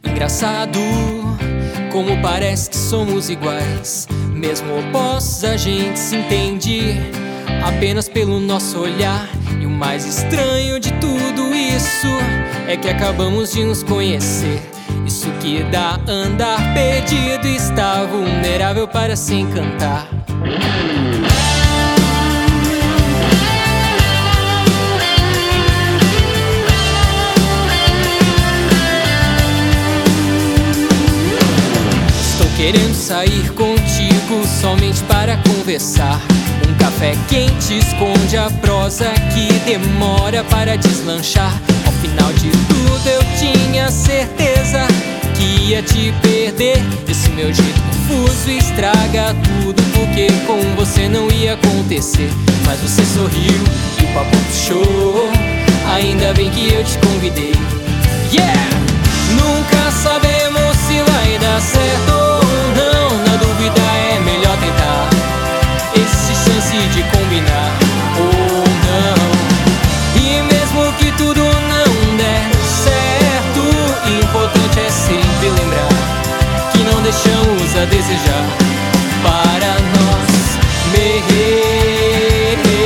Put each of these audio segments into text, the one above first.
Engraçado como parece que somos iguais. Mesmo opostos a gente se entende apenas pelo nosso olhar. E o mais estranho de tudo isso é que acabamos de nos conhecer. Isso que dá andar perdido, estar vulnerável para se encantar. Querendo sair contigo somente para conversar. Um café quente esconde a prosa que demora para deslanchar. Ao final de tudo eu tinha certeza que ia te perder. Esse meu jeito confuso estraga tudo, porque com você não ia acontecer. Mas você sorriu e o papo puxou. Ainda bem que eu te convidei. Yeah! Nunca sabemos se vai dar certo. De combinar ou não. E mesmo que tudo não der certo, o importante é sempre lembrar que não deixamos a desejar para nós mesmos.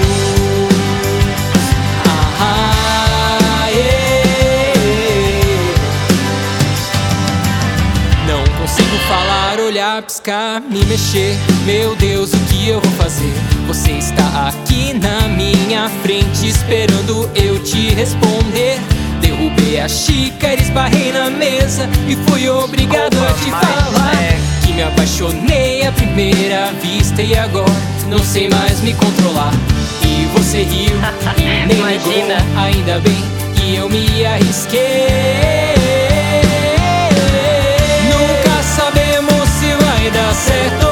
Não consigo falar, olhar, piscar, me mexer. Meu Deus, o que eu vou fazer? Você está aqui na minha frente esperando eu te responder. Derrubei a xícara, esbarrei na mesa e fui obrigado a te falar que me apaixonei à primeira vista e agora não sei mais me controlar. E você riu e nem ligou. Ainda bem que eu me arrisquei. Nunca sabemos se vai dar certo.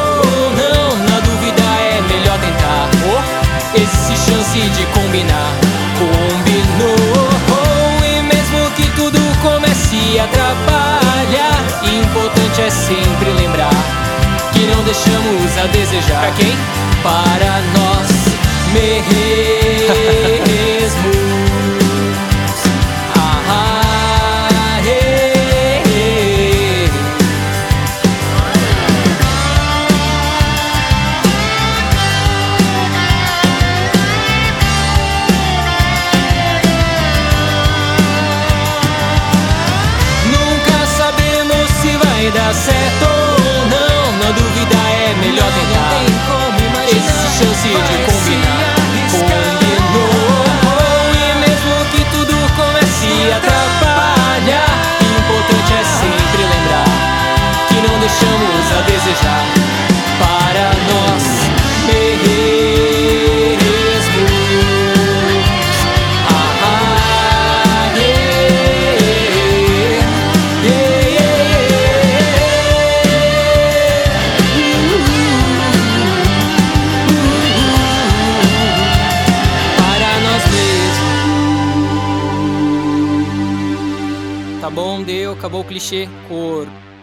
Existe chance de combinar, combinou. E mesmo que tudo comece a atrapalhar, importante é sempre lembrar que não deixamos a desejar. Pra quem? Para nós mesmos. Dar certo ou não, na dúvida é melhor tentar. Existe chance de combinar, combinou. E mesmo que tudo comece a atrapalhar, o importante é sempre lembrar que não deixamos a desejar para nós mesmos. Tá bom, deu, acabou o clichê. Corpo.